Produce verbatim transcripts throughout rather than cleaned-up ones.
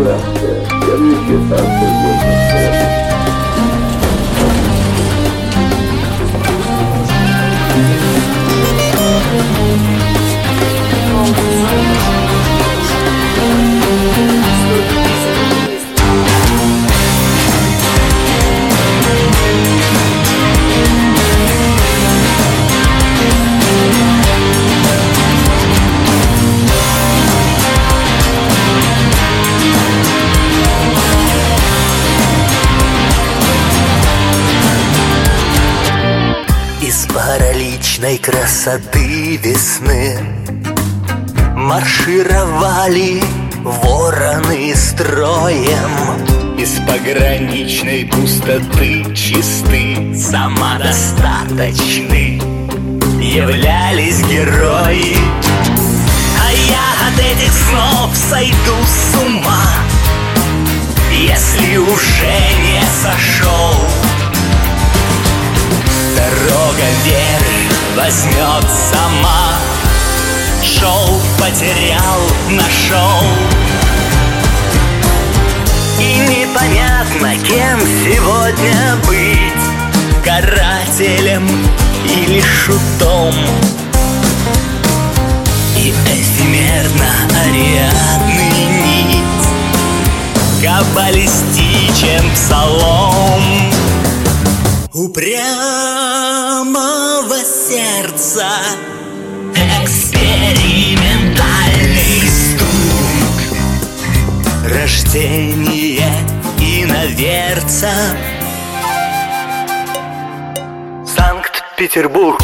Завтра следующая станция Горьковская. Из параличной красоты весны маршировали вороны строем. Из пограничной пустоты чисты, самодостаточны являлись герои. А я от этих снов сойду с ума, если уже не сошел. Дорога веры возьмет сама. Шел, потерял, нашел. И непонятно, кем сегодня быть: карателем или шутом. И эфемерно Ариадный нить каббалистичен псалом упрямого сердца. Экспериментальный стук, рождение иноверца. Санкт-Петербург.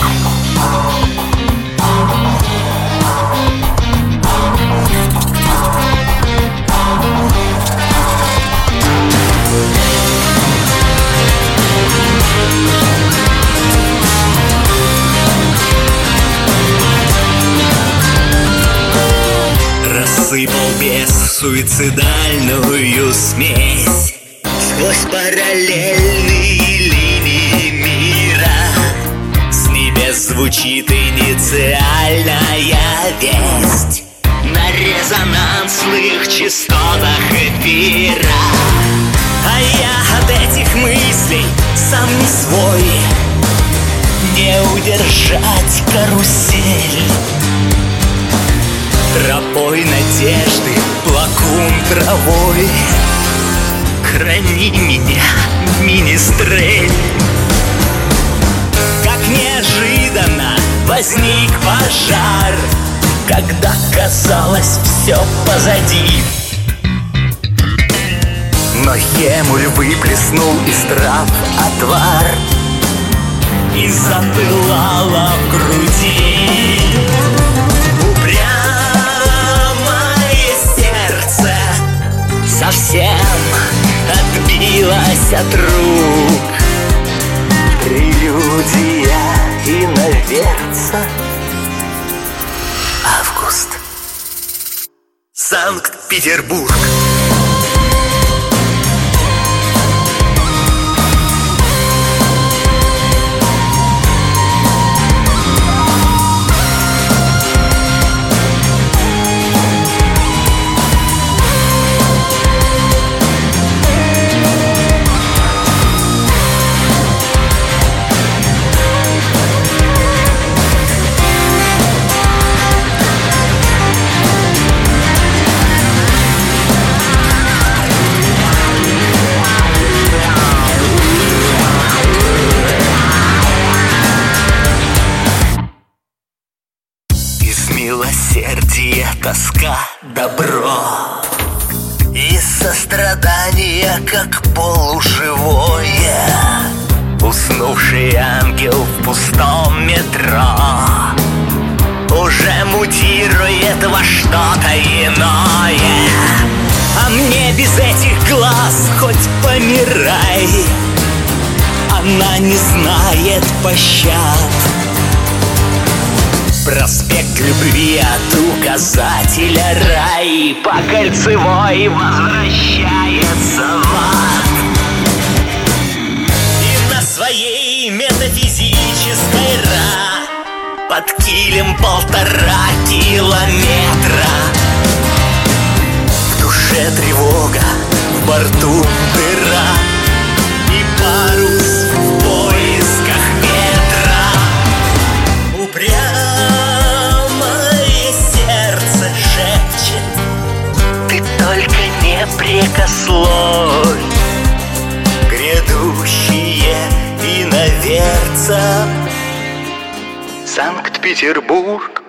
Рассыпал бес суицидальную смесь сквозь параллельные линии мира. С небес звучит инициальная весть на резонансных частотах эфира. А я от этих мыслей сам не свой, не удержать карусель. Тропой надежды плакун травой, храни меня, министрель. Как неожиданно возник пожар, когда казалось все позади. Но Емуль выплеснул из трав отвар, и запылало в груди. Совсем отбилась от рук прелюдия иноверца. Август. Санкт-Петербург. Милосердие, тоска, добро, и сострадание, как полуживое, уснувший ангел в пустом метро уже мутирует во что-то иное. А мне без этих глаз хоть помирай, она не знает пощад. Проспект любви от указателя рай по кольцевой возвращается в ад. И на своей метафизической ра под килем полтора километра в душе душе тревога, в борту дыра и парус в поисках ветра. Упрямое сердце шепчет: ты только не прикословь. Грядущие иноверца. Санкт-Петербург